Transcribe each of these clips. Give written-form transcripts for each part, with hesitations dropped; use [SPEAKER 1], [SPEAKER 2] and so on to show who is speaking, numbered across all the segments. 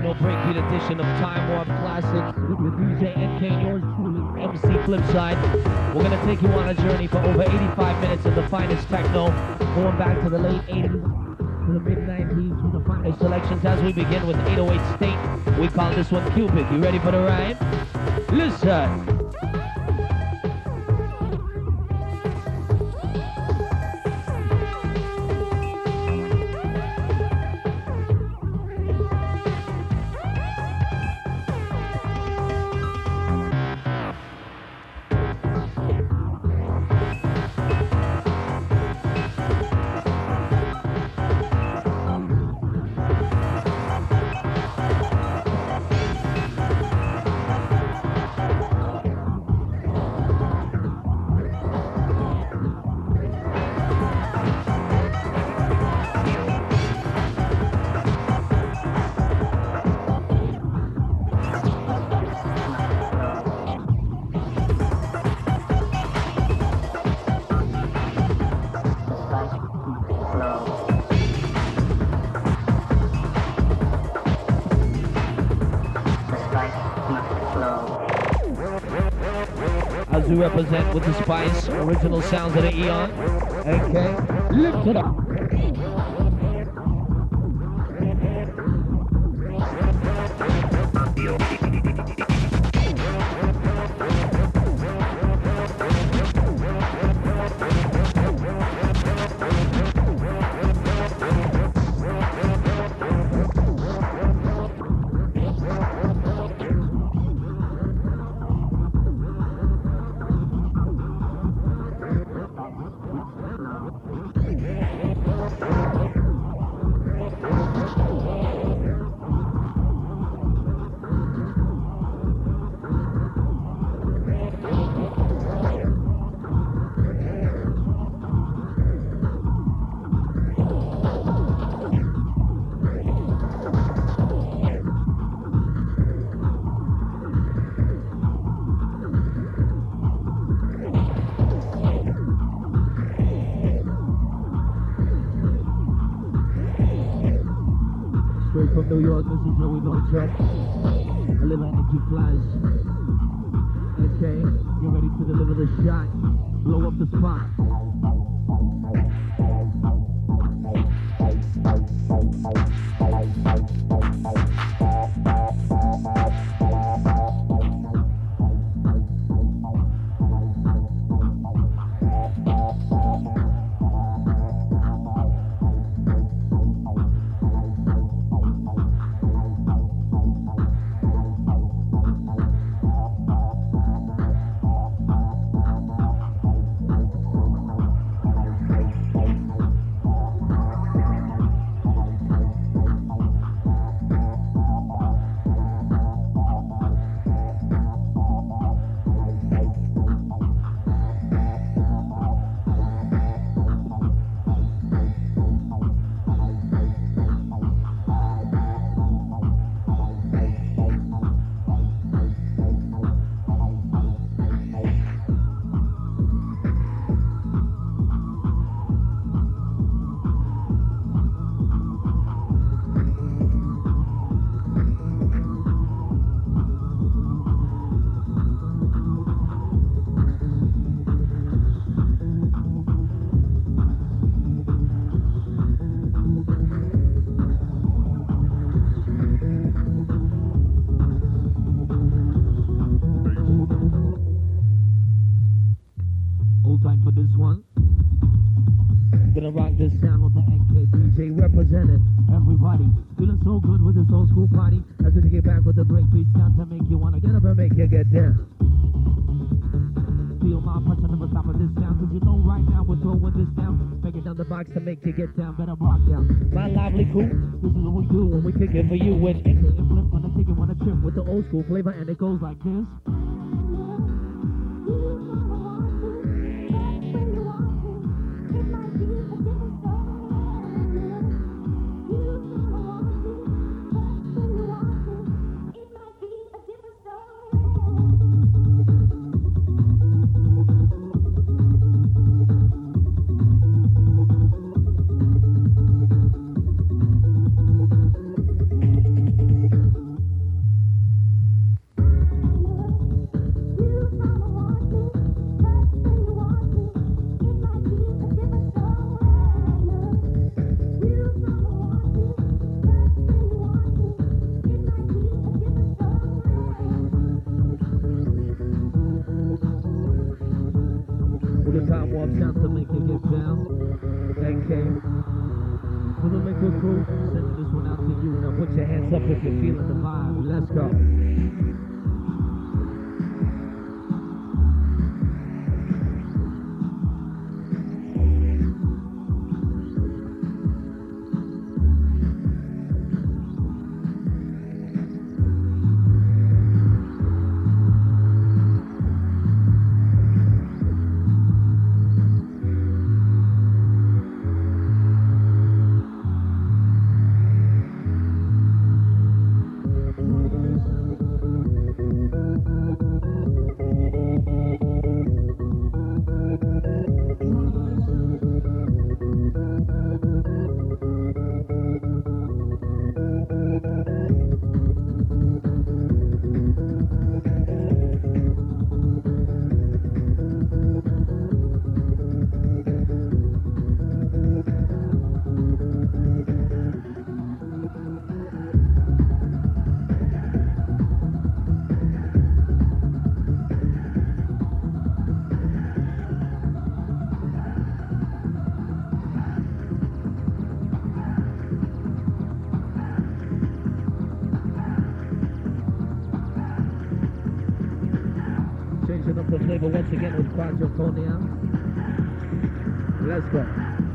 [SPEAKER 1] final breakbeat edition of Time Warp Classics with DJ NK and yours truly, MC Flipside. We're going to take you on a journey for over 85 minutes of the finest techno, going back to the late 80s, to the mid 90s, with the finest selections as we begin with 808 State. We call this one Cupid. You ready for the ride? Listen. As we represent with the spice, original sounds of the Eon. Okay, lift it up. From New York, this is where we go check. A little energy flies. Okay, you're ready to deliver the shot. Blow up the spot. Gonna rock this sound with the NK DJ representing everybody. Feeling so good with this old school party. As we get back with the breakbeat sound to make you wanna get up and make you get down. Feel my pressure, never stop with this sound. Cause you know right now we're throwing this down. Break it down the box to make you get down. Better rock down. My lively crew, this is what we do when we kick it for you. With NK and Flip gonna take it on a trip with the old school flavor. And it goes like this. Facebook crew, sending this one out to you. Now put your hands up if you're feeling the vibe. Let's go. Changing up the flavor once again with Quadrophonia. Let's go.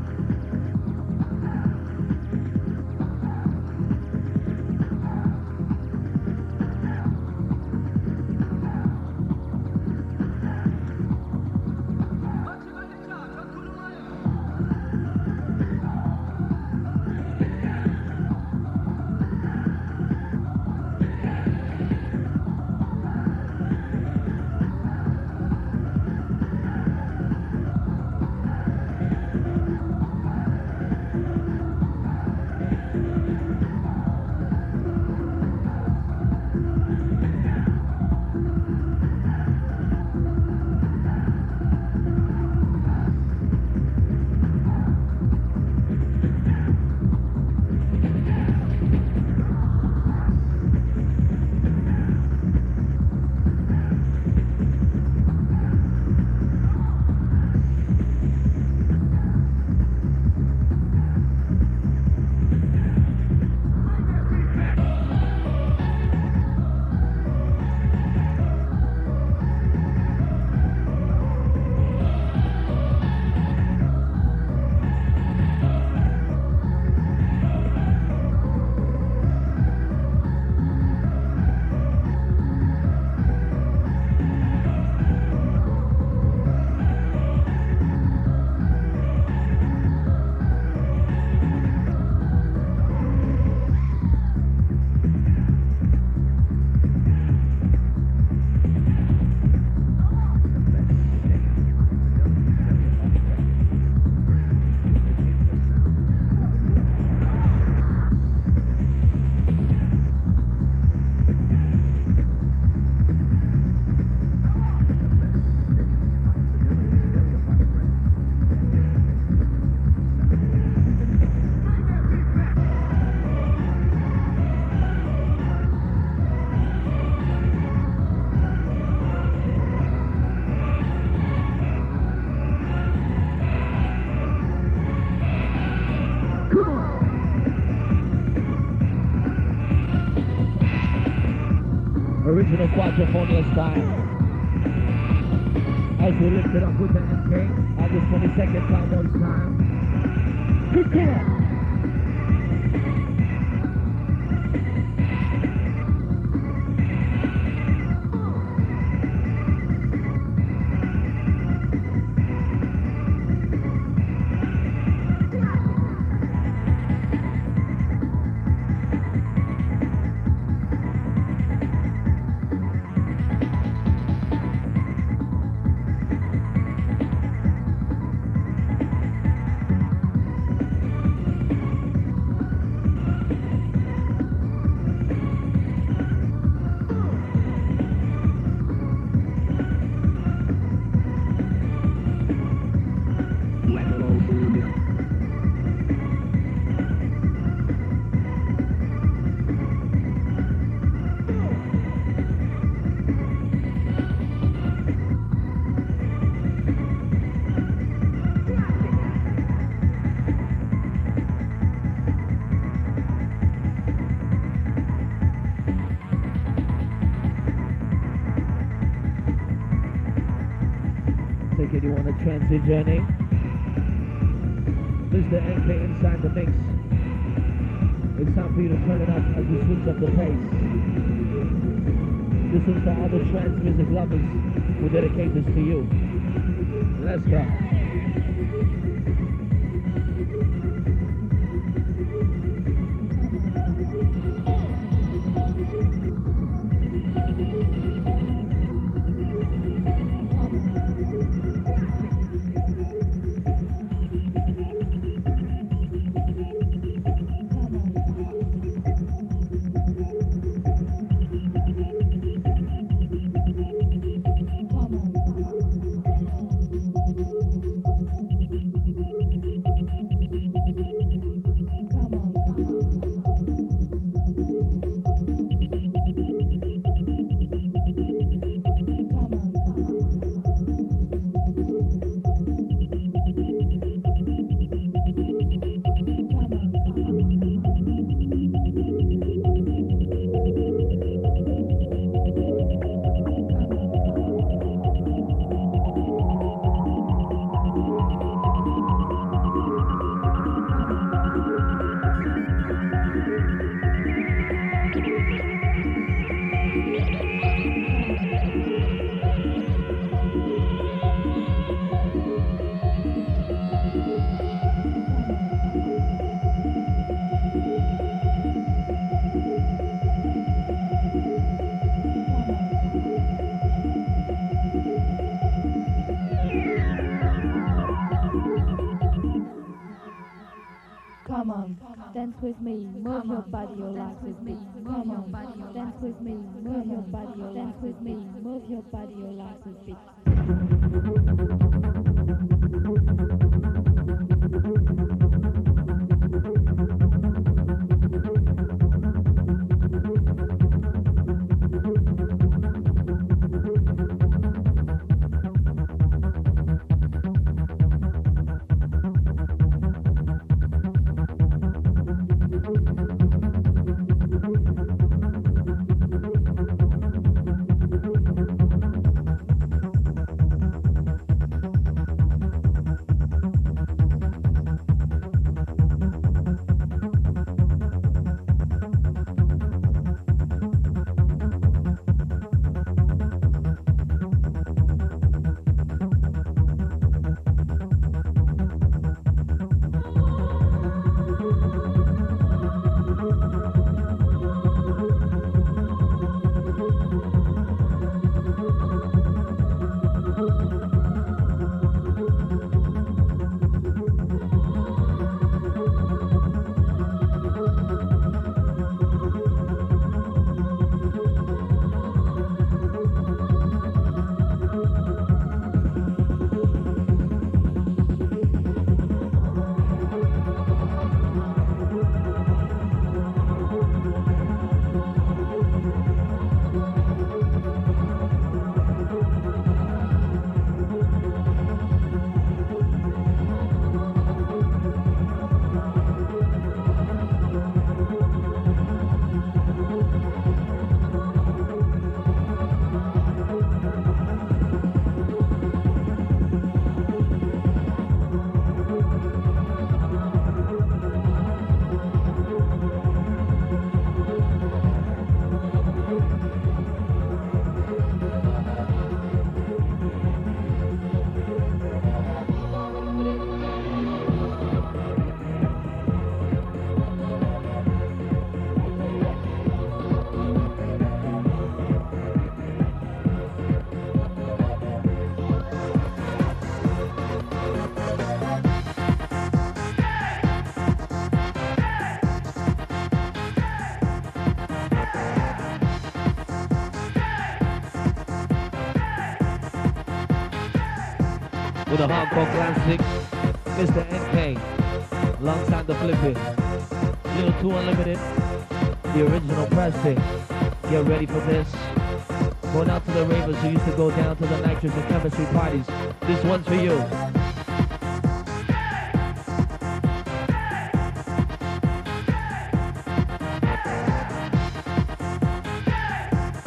[SPEAKER 1] Original Quadrophonia style. As we lift it up with the MK, August 22nd, Cowboys time. Good call. Journey. Mr. NK inside the mix. It's time for you to turn it up as we switch up the pace. This is for all the trance music lovers who dedicate this to you. Let's go.
[SPEAKER 2] Dance with me, move your body, your legs with me. Come on, dance with me, move your body, your dance with me, move your body, your legs with me.
[SPEAKER 1] With a hardcore classic, Mr. NK, alongside the Flippin', Little 2 Unlimited, the original pressing. Get ready for this. Going out to the ravers who used to go down to the nitrous and chemistry parties. This one's for you.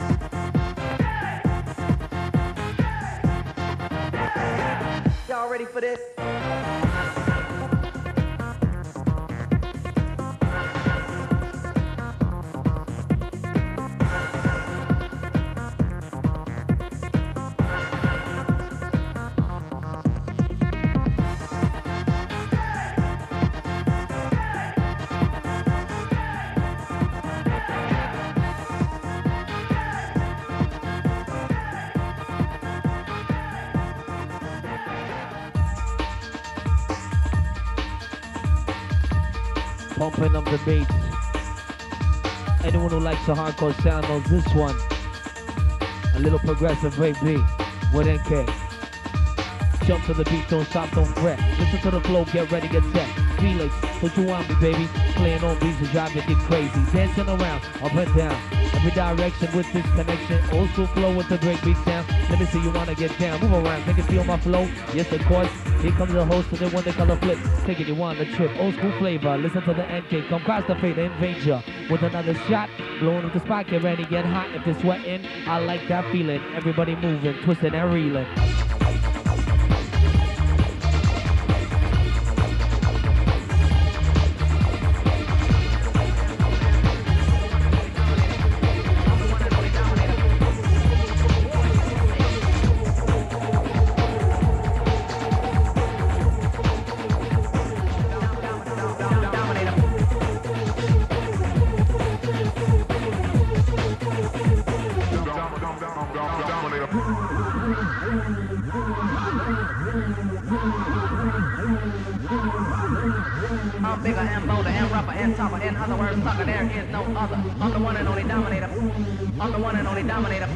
[SPEAKER 3] Y'all ready for for this?
[SPEAKER 1] Pumping up the beats. Anyone who likes a hardcore sound knows this one. A little progressive breakbeat with NK. Jump to the beat, don't stop, don't fret. Listen to the flow, get ready, get set. Felix, don't you want me, baby? Playing on beats is driving you crazy. Dancing around, up and down, every direction with this connection. Old school flow with the breakbeat sound. Let me see you wanna get down. Move around, make it feel my flow. Yes, of course. Here comes the host of the one they color flip. Taking you on the trip. Old school flavor. Listen to the NK. Come cross the fate, invade ya with another shot. Blowing up the spot, get ready, get hot. If you're sweating, I like that feeling. Everybody moving, twisting and reeling.
[SPEAKER 3] I'm bigger and bolder and rougher and tougher. In other words, sucker, there is no other. I'm the one and only dominator. I'm the one and only dominator.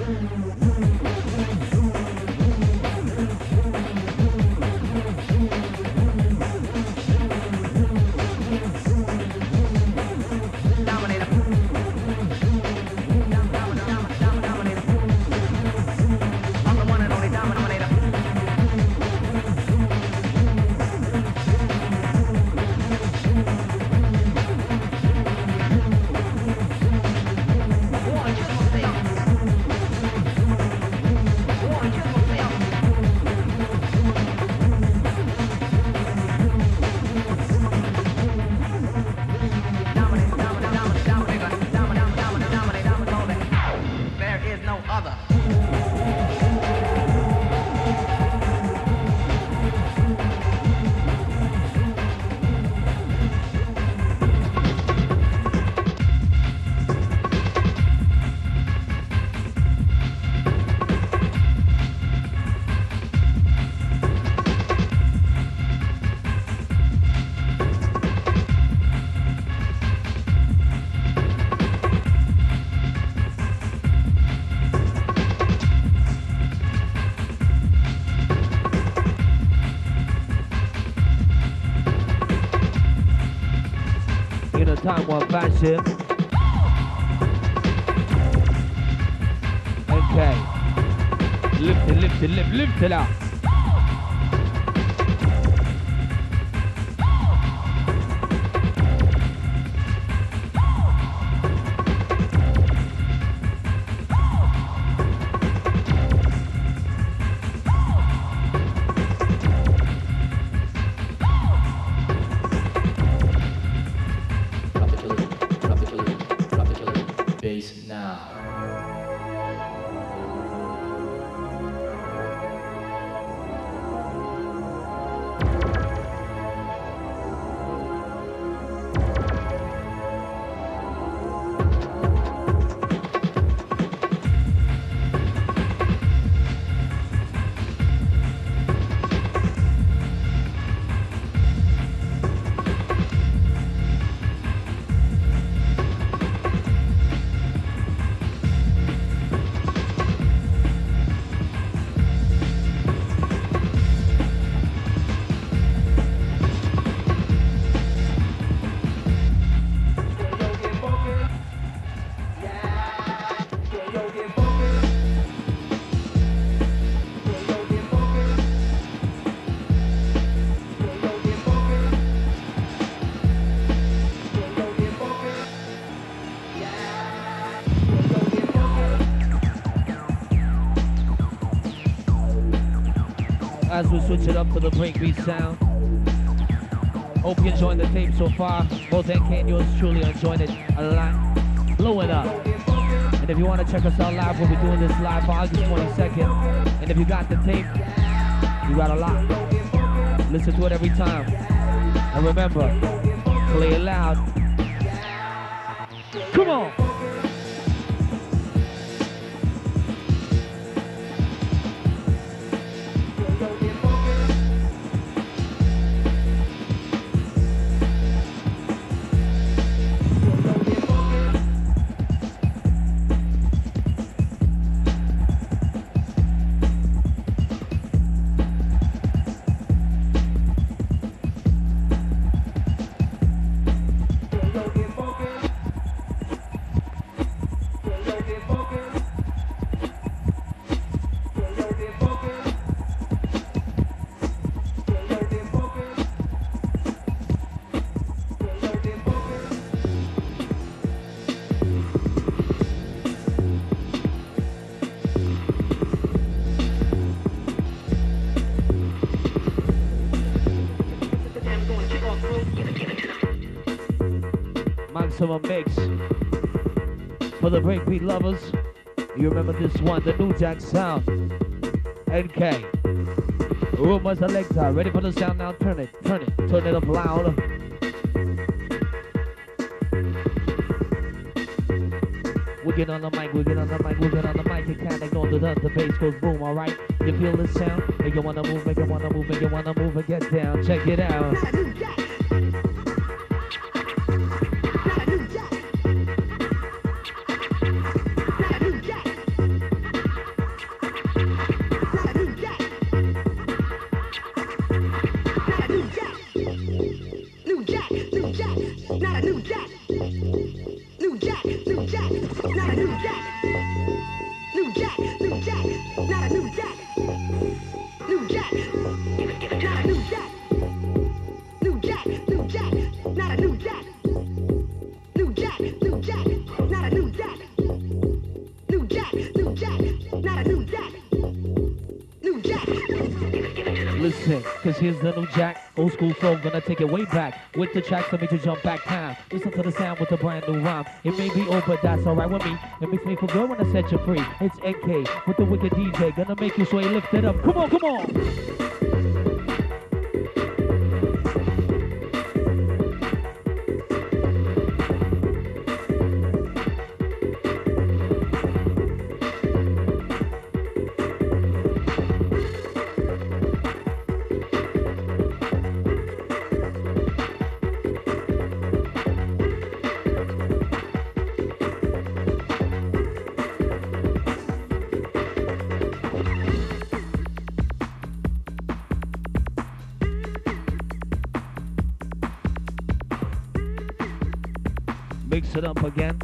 [SPEAKER 1] Time one fashion. Okay. Lift it up. switch it up to the breakbeat sound. Hope you're enjoying the tape so far. Both NK and yours truly are enjoying it a lot. Blowing up. And if you want to check us out live, we'll be doing this live for August 22nd. And if you got the tape, you got a lot. Listen to it every time. And remember, play it loud. Come on! Maximum mix for the breakbeat lovers. You remember this one, the New Jack sound. NK. Rumors Alexa. Ready for the sound now? Turn it up loud. We get on the mic. You can't ignore the bass goes boom, alright? You feel the sound? Make you wanna move, and get down. Check it out. Cause here's the New Jack, old school flow, gonna take it way back. With the tracks that make you jump back time. Listen to the sound with a brand new rhyme. It may be old, but that's alright with me. It makes me feel good when I set you free. It's NK with the wicked DJ, gonna make you sway, lift it up. Come on, come on! Mix it up again.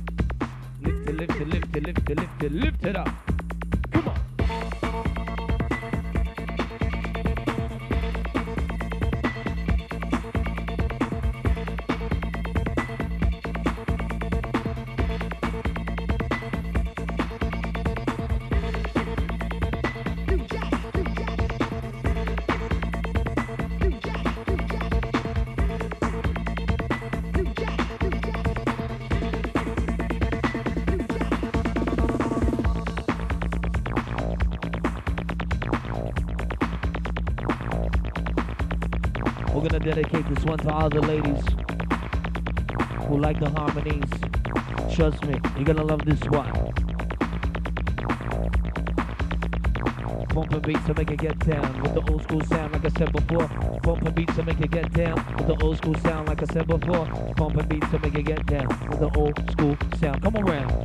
[SPEAKER 1] Lift it up. Come on. We're gonna dedicate this one to all the ladies who like the harmonies. Trust me, you're gonna love this one. Bumping beats to make it get down with the old school sound, like I said before. Bumping beats to make it get down with the old school sound, like I said before. Bumping beats to make it get down with the old school sound. Come around.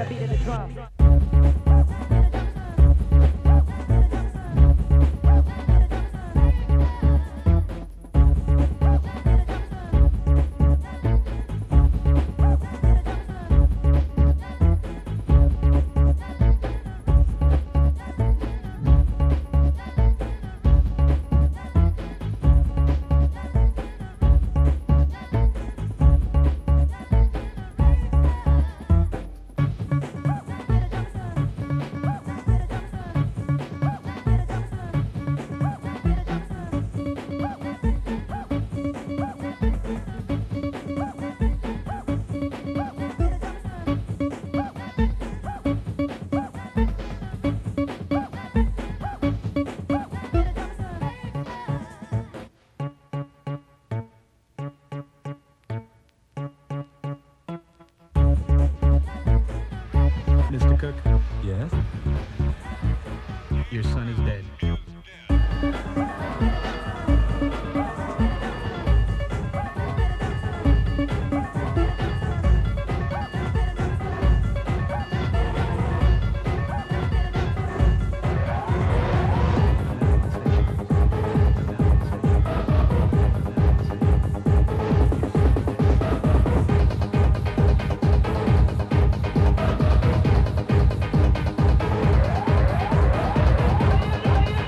[SPEAKER 3] the beat of the drum.
[SPEAKER 4] Mr. Cook,
[SPEAKER 5] Yes?
[SPEAKER 4] your son is dead.
[SPEAKER 3] Yeah.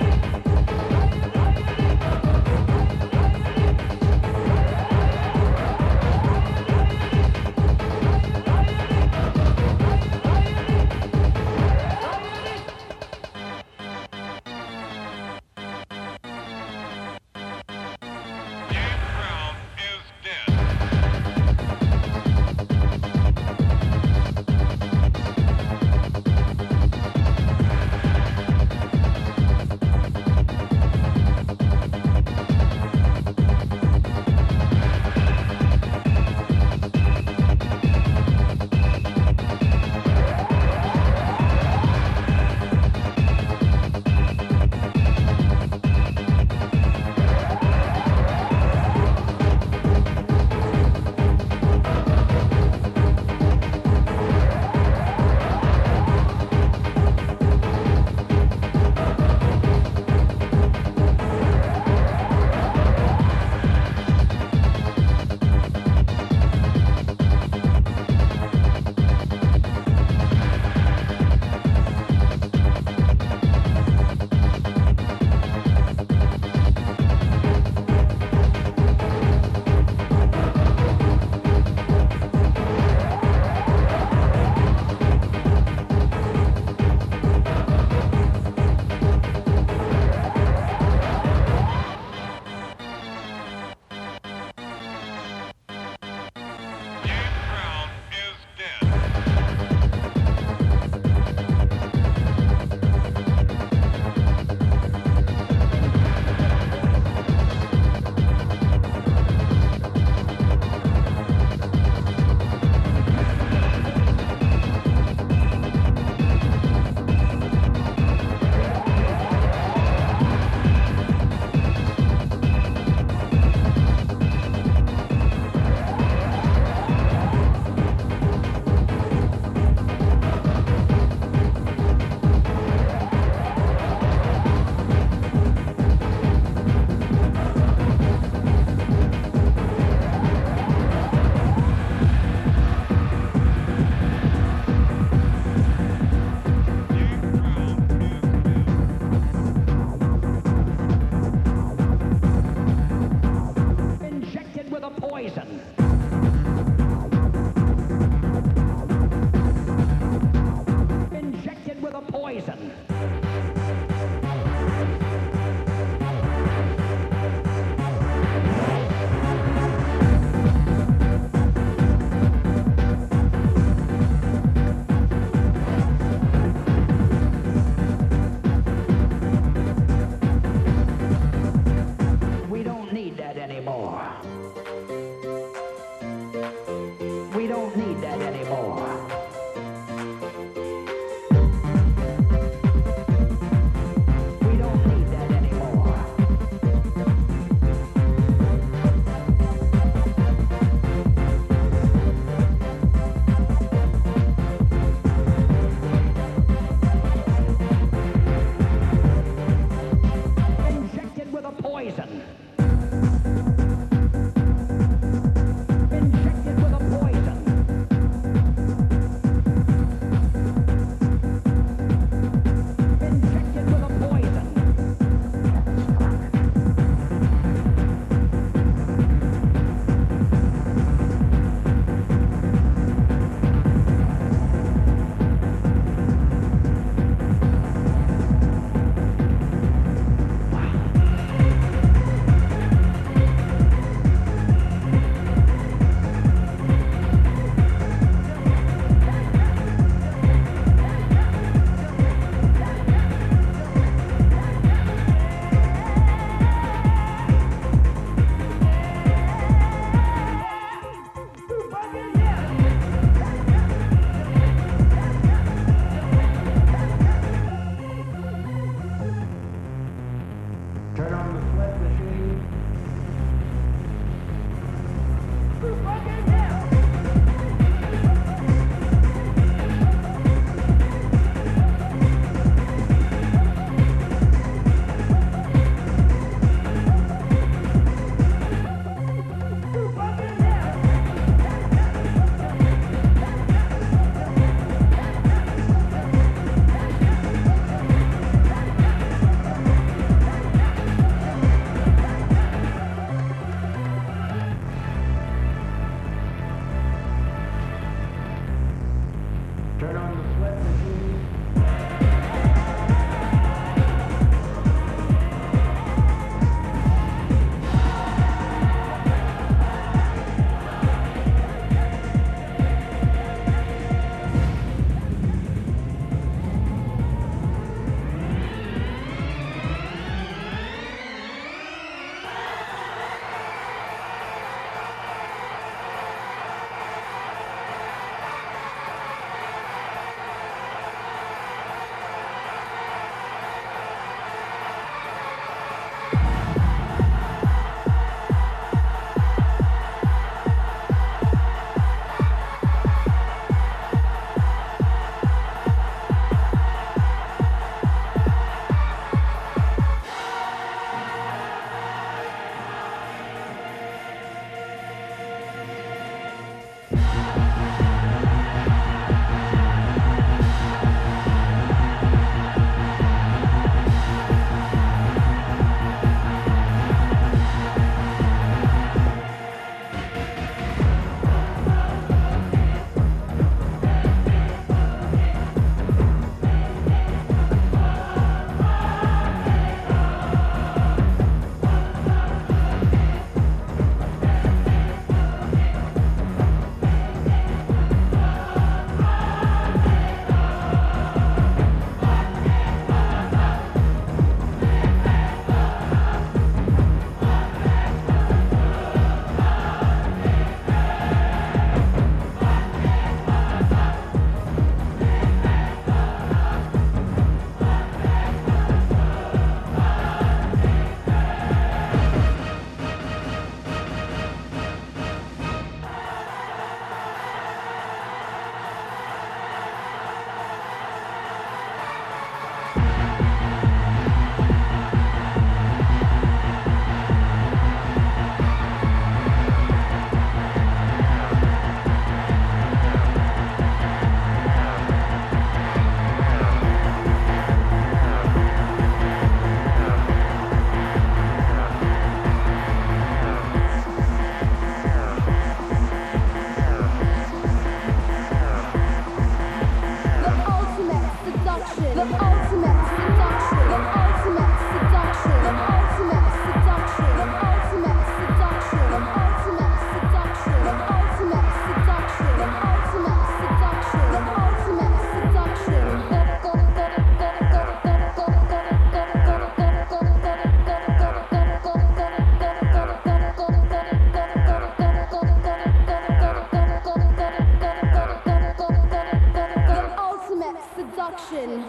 [SPEAKER 4] seduction.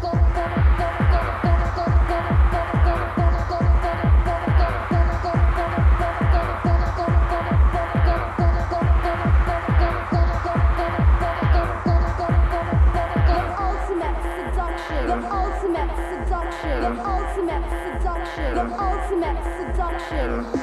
[SPEAKER 4] Ultimate seduction.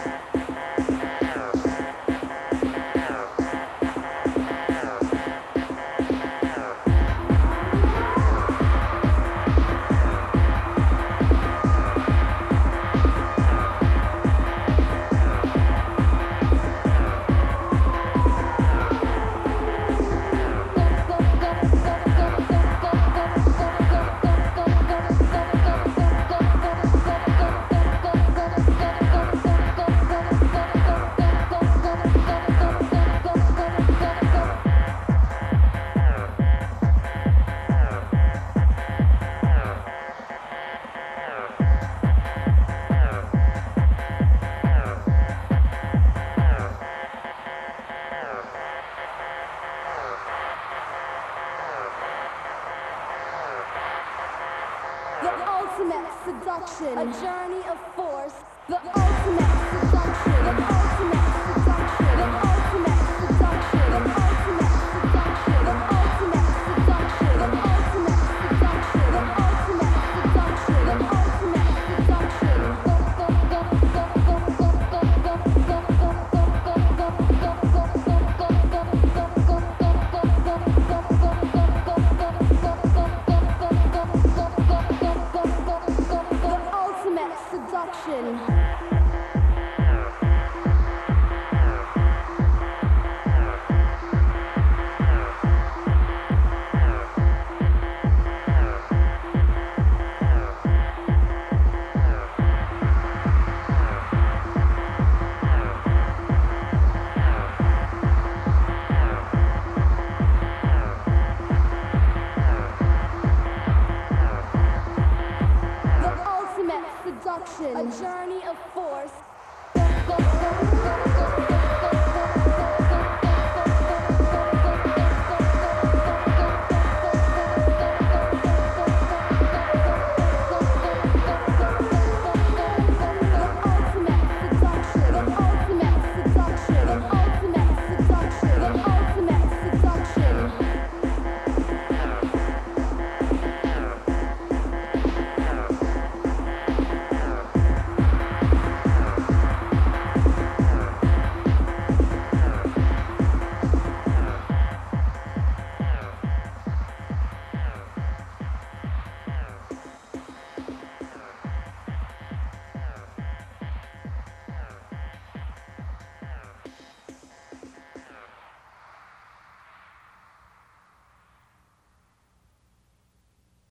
[SPEAKER 4] Ultimate seduction, a journey of force, the ultimate seduction.